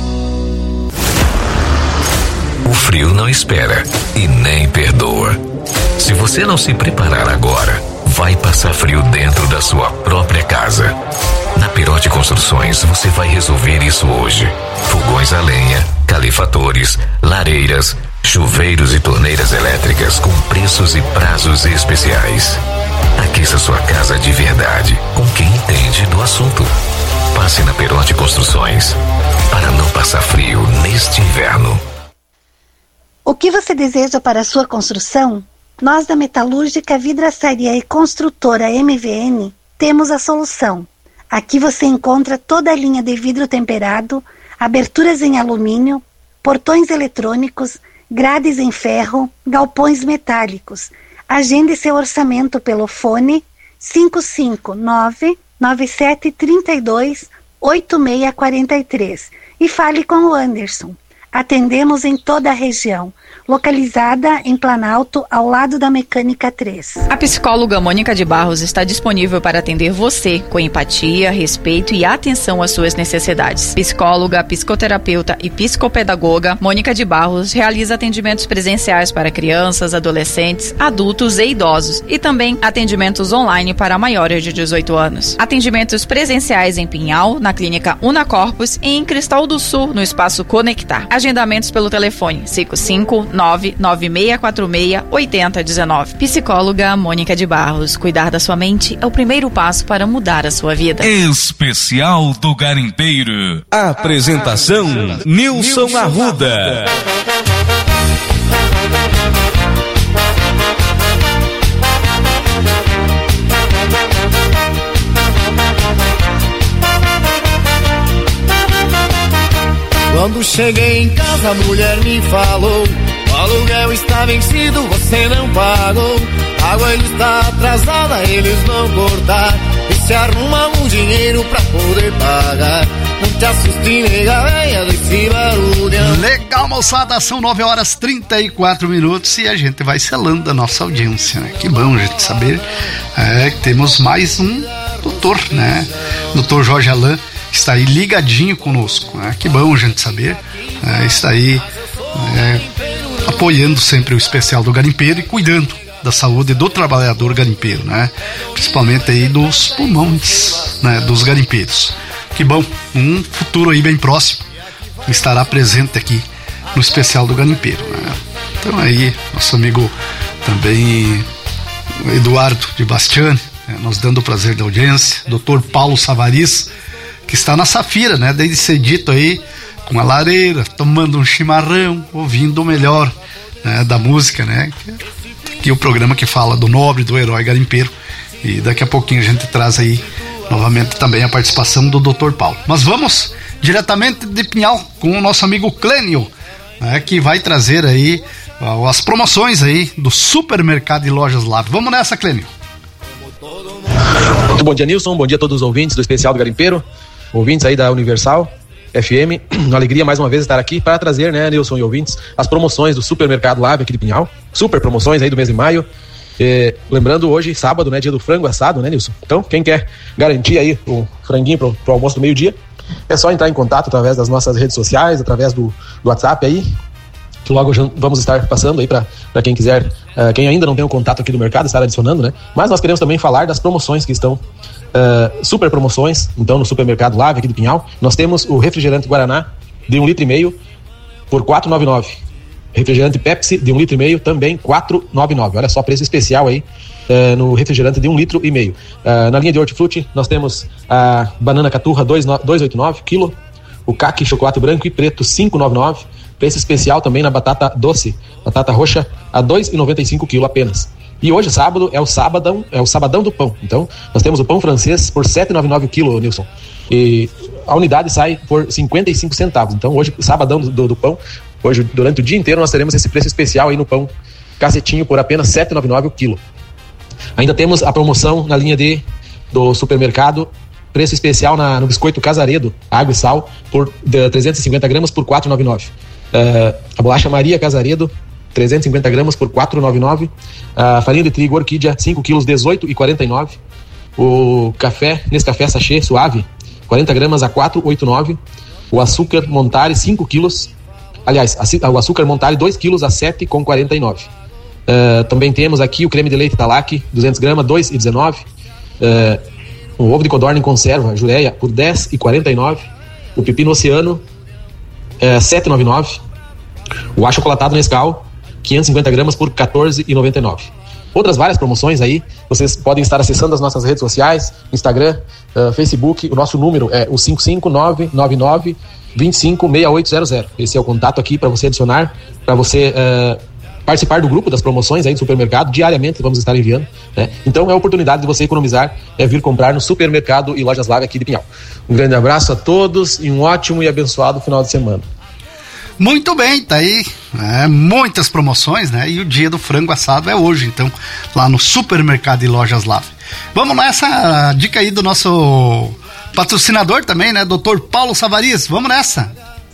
não espera e nem perdoa. Se você não se preparar agora, vai passar frio dentro da sua própria casa. Na Perotti Construções você vai resolver isso hoje. Fogões a lenha, calefatores, lareiras, chuveiros e torneiras elétricas com preços e prazos especiais. Aqueça sua casa de verdade com quem entende do assunto. Passe na Perotti Construções para não passar frio neste inverno. O que você deseja para a sua construção? Nós da Metalúrgica, Vidraçaria e Construtora M V N temos a solução. Aqui você encontra toda a linha de vidro temperado, aberturas em alumínio, portões eletrônicos, grades em ferro, galpões metálicos. Agende seu orçamento pelo fone cinco cinco nove, nove sete três dois, oito seis quatro três e fale com o Anderson. Atendemos em toda a região, localizada em Planalto, ao lado da Mecânica três. A psicóloga Mônica de Barros está disponível para atender você com empatia, respeito e atenção às suas necessidades. Psicóloga, psicoterapeuta e psicopedagoga, Mônica de Barros realiza atendimentos presenciais para crianças, adolescentes, adultos e idosos e também atendimentos online para maiores de dezoito anos. Atendimentos presenciais em Pinhal, na Clínica Unacorpus e em Cristal do Sul, no Espaço Conectar. Agendamentos pelo telefone cinco cinco nove, nove seis quatro seis, oito zero um nove. Psicóloga Mônica de Barros. Cuidar da sua mente é o primeiro passo para mudar a sua vida. Especial do Garimpeiro. Apresentação Nilson Arruda. Quando cheguei em casa, a mulher me falou: o aluguel está vencido, você não pagou. A água ele está atrasada, eles vão cortar. E se arruma um dinheiro pra poder pagar. Não te assuste, nega véia desse barulhão. Legal, moçada, são nove horas e trinta e quatro minutos e a gente vai selando a nossa audiência, né? Que bom a gente saber é, que temos mais um doutor, né? doutor Jorge Alain está aí ligadinho conosco, né? Que bom a gente saber, é, está aí é, apoiando sempre o especial do garimpeiro e cuidando da saúde do trabalhador garimpeiro, né? Principalmente aí dos pulmões, né? Dos garimpeiros. Que bom, um futuro aí bem próximo estará presente aqui no especial do garimpeiro, né? Então aí, nosso amigo também Eduardo de Bastiani, né? Nos dando o prazer da audiência, doutor Paulo Savariz, que está na Safira, né? Desde cedito aí, com a lareira, tomando um chimarrão, ouvindo o melhor, né? Da música, né? Que é o programa que fala do nobre, do herói garimpeiro. E daqui a pouquinho a gente traz aí novamente também a participação do doutor Paulo. Mas vamos diretamente de Pinhal com o nosso amigo Clênio, né? Que vai trazer aí uh, as promoções aí do Supermercado e Lojas Lave. Vamos nessa, Clênio. Muito bom dia, Nilson. Bom dia a todos os ouvintes do especial do garimpeiro. Ouvintes aí da Universal F M, uma alegria mais uma vez estar aqui para trazer, né, Nilson e ouvintes, as promoções do Supermercado Lave aqui de Pinhal, super promoções aí do mês de maio, e, lembrando hoje, sábado, né, dia do frango assado, né, Nilson? Então, quem quer garantir aí o franguinho pro, pro almoço do meio-dia, é só entrar em contato através das nossas redes sociais, através do, do WhatsApp aí, que logo vamos estar passando aí para quem quiser, uh, quem ainda não tem o contato aqui do mercado, estar adicionando, né? Mas nós queremos também falar das promoções que estão, uh, super promoções, então no Supermercado Lave aqui de Pinhal. Nós temos o refrigerante Guaraná de um litro e meio por quatro reais e noventa e nove centavos. Refrigerante Pepsi de um litro e meio também quatro reais e noventa e nove centavos. Olha só, preço especial aí uh, no refrigerante de um litro e meio. Uh, na linha de hortifruti nós temos a banana caturra dois reais e oitenta e nove centavos quilo, o caqui chocolate branco e preto cinco reais e noventa e nove centavos. Preço especial também na batata doce, batata roxa a dois reais e noventa e cinco centavos quilo apenas. E hoje, sábado, é o sabadão, é o sabadão do pão. Então, nós temos o pão francês por sete reais e noventa e nove centavos quilo, Nilson. E a unidade sai por cinquenta e cinco centavos. Então, hoje, sabadão do, do pão, hoje, durante o dia inteiro, nós teremos esse preço especial aí no pão cacetinho por apenas sete reais e noventa e nove centavos o quilo. Ainda temos a promoção na linha D do supermercado, preço especial na, no biscoito Casaredo, água e sal, por de, trezentos e cinquenta gramas por quatro reais e noventa e nove centavos. Uh, a bolacha Maria Casaredo, trezentos e cinquenta gramas por quatro reais e noventa e nove centavos. A farinha de trigo Orquídea, cinco quilos, dezoito reais e quarenta e nove centavos. O café, nesse café sachê suave, quarenta gramas a quatro reais e oitenta e nove centavos. O açúcar Montare, cinco quilos, aliás, o açúcar Montale dois quilos a sete reais e quarenta e nove centavos. Uh, também temos aqui o creme de leite Talac, duzentos gramas, dois reais e dezenove centavos. Uh, o ovo de codorna em conserva, Jureia, por dez reais e quarenta e nove centavos. O pepino oceano, uh, sete reais e noventa e nove centavos. O achocolatado Nescau, quinhentos e cinquenta gramas, por quatorze reais e noventa e nove centavos. Outras várias promoções aí, vocês podem estar acessando as nossas redes sociais, Instagram, uh, Facebook. O nosso número é o cinco cinco nove nove nove dois cinco seis oito zero zero. Esse é o contato aqui para você adicionar, para você uh, participar do grupo das promoções aí do supermercado. Diariamente vamos estar enviando, né? Então é a oportunidade de você economizar, é vir comprar no Supermercado e Lojas Lave aqui de Pinhal. Um grande abraço a todos e um ótimo e abençoado final de semana. Muito bem, tá aí, né? Muitas promoções, né? E o dia do frango assado é hoje, então, lá no Supermercado e Lojas Lave. Vamos nessa dica aí do nosso patrocinador também, né? doutor Paulo Savariz, vamos nessa.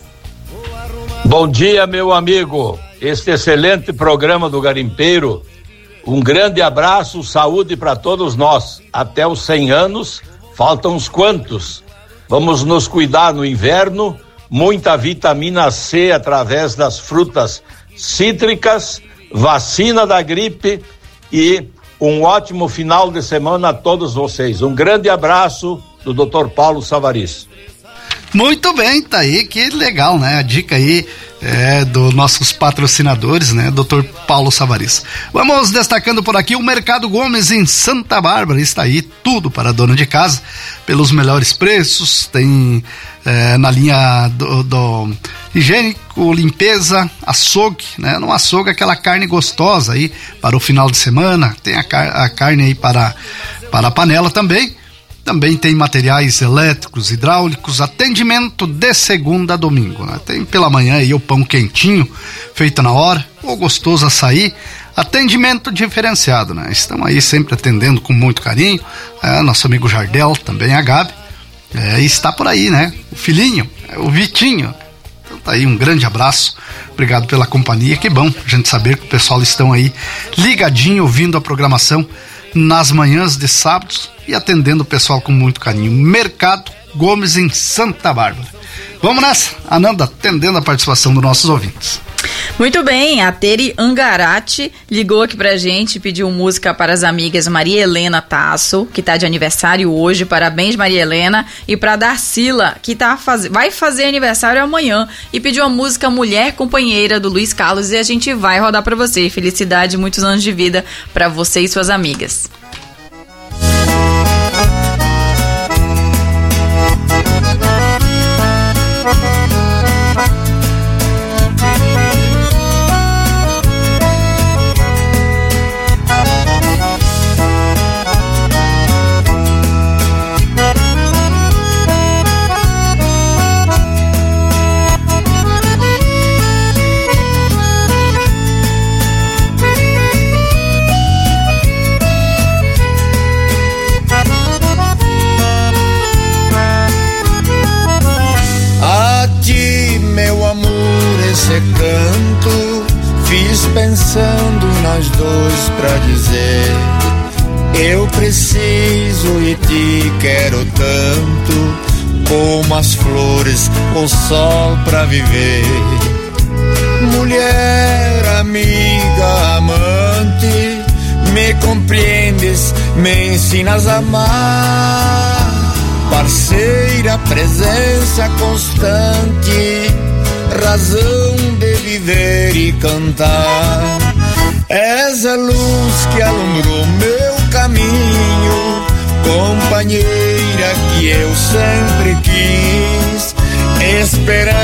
Bom dia, meu amigo, este excelente programa do Garimpeiro, um grande abraço, saúde para todos nós, até os cem anos, faltam uns quantos, vamos nos cuidar no inverno, muita vitamina C através das frutas cítricas, vacina da gripe e um ótimo final de semana a todos vocês. Um grande abraço do doutor Paulo Savariz. Muito bem, tá aí, que legal, né? A dica aí é dos nossos patrocinadores, né? doutor Paulo Savariz. Vamos destacando por aqui o Mercado Gomes em Santa Bárbara. Está aí tudo para a dona de casa, pelos melhores preços. Tem é, na linha do, do higiênico, limpeza, açougue, né? No açougue aquela carne gostosa aí para o final de semana. Tem a, car- a carne aí para, para a panela também. Também tem materiais elétricos, hidráulicos, atendimento de segunda a domingo, né? Tem pela manhã aí o pão quentinho, feito na hora, o gostoso açaí, atendimento diferenciado, né? Estão aí sempre atendendo com muito carinho, é, nosso amigo Jardel, também a Gabi, é, e está por aí, né? O filhinho, é, o Vitinho. Então tá aí, um grande abraço, obrigado pela companhia, que bom a gente saber que o pessoal estão aí ligadinho, ouvindo a programação nas manhãs de sábados e atendendo o pessoal com muito carinho. Mercado Gomes em Santa Bárbara. Vamos nessa, Ananda, atendendo a participação dos nossos ouvintes. Muito bem, a Teri Angarati ligou aqui pra gente, pediu música para as amigas Maria Helena Tasso, que tá de aniversário hoje, parabéns Maria Helena, e pra Darcila, que tá faz... vai fazer aniversário amanhã, e pediu a música Mulher Companheira do Luiz Carlos, e a gente vai rodar pra você. Felicidade, muitos anos de vida pra você e suas amigas. Esse canto fiz pensando nós dois pra dizer: eu preciso e te quero tanto, como as flores, o sol pra viver. Mulher, amiga, amante, me compreendes, me ensinas a amar. Parceira, presença constante, razão de viver e cantar. És a luz que alumbrou meu caminho, companheira que eu sempre quis, esperando